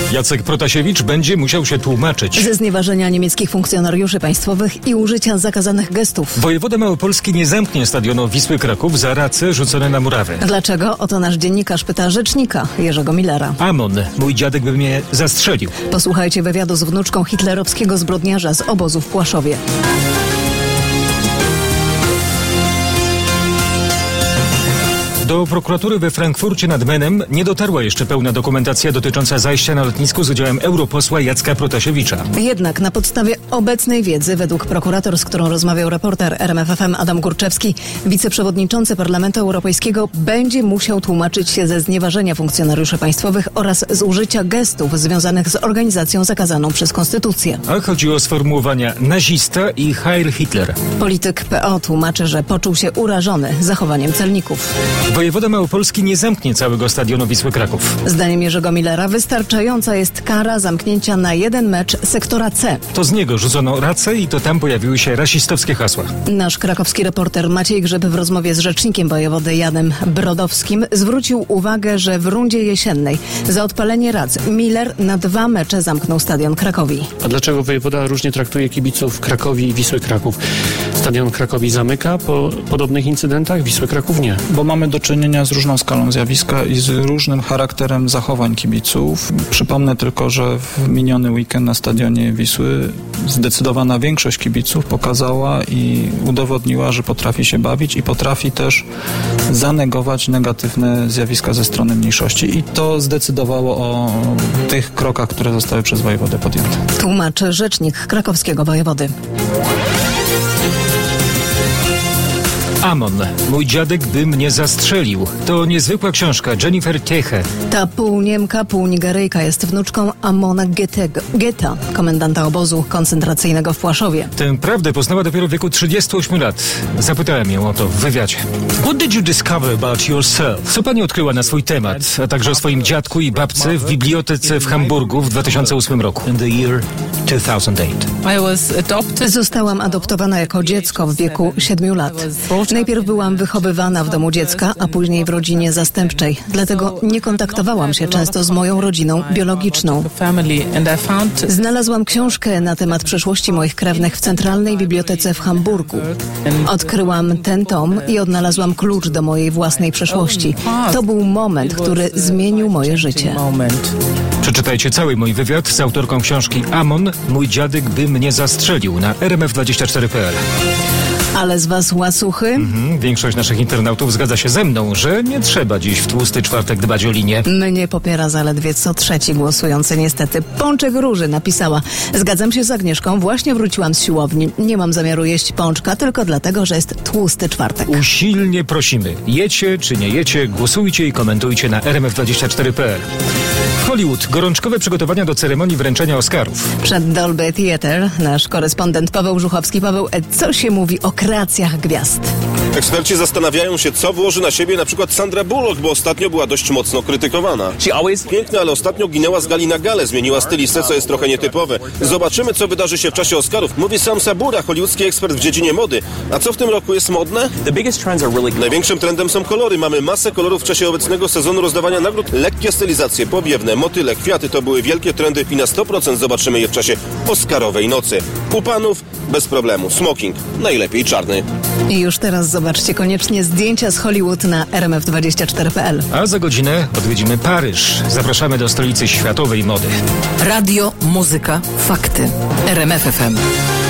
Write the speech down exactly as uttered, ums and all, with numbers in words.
Jacek Protasiewicz będzie musiał się tłumaczyć. Ze znieważenia niemieckich funkcjonariuszy państwowych i użycia zakazanych gestów. Wojewoda Małopolski nie zamknie stadionu Wisły Kraków za race rzucone na murawę. Dlaczego? Oto nasz dziennikarz pyta rzecznika Jerzego Millera. Amon, mój dziadek by mnie zastrzelił. Posłuchajcie wywiadu z wnuczką hitlerowskiego zbrodniarza z obozu w Płaszowie. Do prokuratury we Frankfurcie nad Menem nie dotarła jeszcze pełna dokumentacja dotycząca zajścia na lotnisku z udziałem europosła Jacka Protasiewicza. Jednak na podstawie obecnej wiedzy, według prokurator, z którą rozmawiał reporter R M F F M Adam Górczewski, wiceprzewodniczący Parlamentu Europejskiego będzie musiał tłumaczyć się ze znieważenia funkcjonariuszy państwowych oraz z użycia gestów związanych z organizacją zakazaną przez konstytucję. A chodzi o sformułowania nazista i Heil Hitler. Polityk P O tłumaczy, że poczuł się urażony zachowaniem celników. Wojewoda Małopolski nie zamknie całego stadionu Wisły Kraków. Zdaniem Jerzego Millera wystarczająca jest kara zamknięcia na jeden mecz sektora C. To z niego rzucono racę i to tam pojawiły się rasistowskie hasła. Nasz krakowski reporter Maciej Grzyb w rozmowie z rzecznikiem wojewody Janem Brodowskim zwrócił uwagę, że w rundzie jesiennej za odpalenie rac Miller na dwa mecze zamknął stadion Krakowi. A dlaczego wojewoda różnie traktuje kibiców Krakowi i Wisły Kraków? Stadion Krakowi zamyka po podobnych incydentach, Wisły Kraków nie. Bo mamy do czynienia z różną skalą zjawiska i z różnym charakterem zachowań kibiców. Przypomnę tylko, że w miniony weekend na stadionie Wisły zdecydowana większość kibiców pokazała i udowodniła, że potrafi się bawić i potrafi też zanegować negatywne zjawiska ze strony mniejszości. I to zdecydowało o tych krokach, które zostały przez wojewodę podjęte. Tłumaczy rzecznik krakowskiego wojewody. Amon, mój dziadek by mnie zastrzelił. To niezwykła książka Jennifer Teche. Ta pół Niemka, pół Nigeryjka jest wnuczką Amona Getego, Geta, komendanta obozu koncentracyjnego w Płaszowie. Tę prawdę poznała dopiero w wieku trzydziestu ośmiu lat. Zapytałem ją o to w wywiadzie. What did you discover about yourself? Co pani odkryła na swój temat, a także o swoim dziadku i babce w bibliotece w Hamburgu w dwa tysiące ósmym roku? In the year two thousand eight. I was adopted. Zostałam adoptowana jako dziecko w wieku siedmiu lat. Najpierw byłam wychowywana w domu dziecka, a później w rodzinie zastępczej. Dlatego nie kontaktowałam się często z moją rodziną biologiczną. Znalazłam książkę na temat przeszłości moich krewnych w Centralnej Bibliotece w Hamburgu. Odkryłam ten tom i odnalazłam klucz do mojej własnej przeszłości. To był moment, który zmienił moje życie. Przeczytajcie cały mój wywiad z autorką książki Amon, mój dziadek by mnie zastrzelił na R M F dwadzieścia cztery kropka p l. Ale z was łasuchy? Mhm, większość naszych internautów zgadza się ze mną, że nie trzeba dziś w tłusty czwartek dbać o linię. Mnie popiera zaledwie co trzeci głosujący niestety. Pączek Róży napisała: zgadzam się z Agnieszką, właśnie wróciłam z siłowni. Nie mam zamiaru jeść pączka, tylko dlatego, że jest tłusty czwartek. Usilnie prosimy, jecie czy nie jecie, głosujcie i komentujcie na R M F dwadzieścia cztery kropka p l. W Hollywood gorączkowe przygotowania do ceremonii wręczenia Oscarów. Przed Dolby Theatre nasz korespondent Paweł Żuchowski. Paweł, co się mówi o kreacjach gwiazd? Eksperci zastanawiają się, co włoży na siebie na przykład Sandra Bullock, bo ostatnio była dość mocno krytykowana. Piękna, ale ostatnio ginęła z gali na galę, zmieniła stylistę, co jest trochę nietypowe. Zobaczymy, co wydarzy się w czasie Oscarów, mówi Sam Sabura, hollywoodzki ekspert w dziedzinie mody. A co w tym roku jest modne? Największym trendem są kolory. Mamy masę kolorów w czasie obecnego sezonu rozdawania nagród. Lekkie stylizacje, powiewne, motyle, kwiaty to były wielkie trendy i na sto procent zobaczymy je w czasie Oscarowej nocy. U panów bez problemu. Smoking, najlepiej czarny. I już teraz zobaczcie koniecznie zdjęcia z Hollywood na R M F dwadzieścia cztery kropka p l. A za godzinę odwiedzimy Paryż. Zapraszamy do stolicy światowej mody. Radio, muzyka, fakty. R M F F M.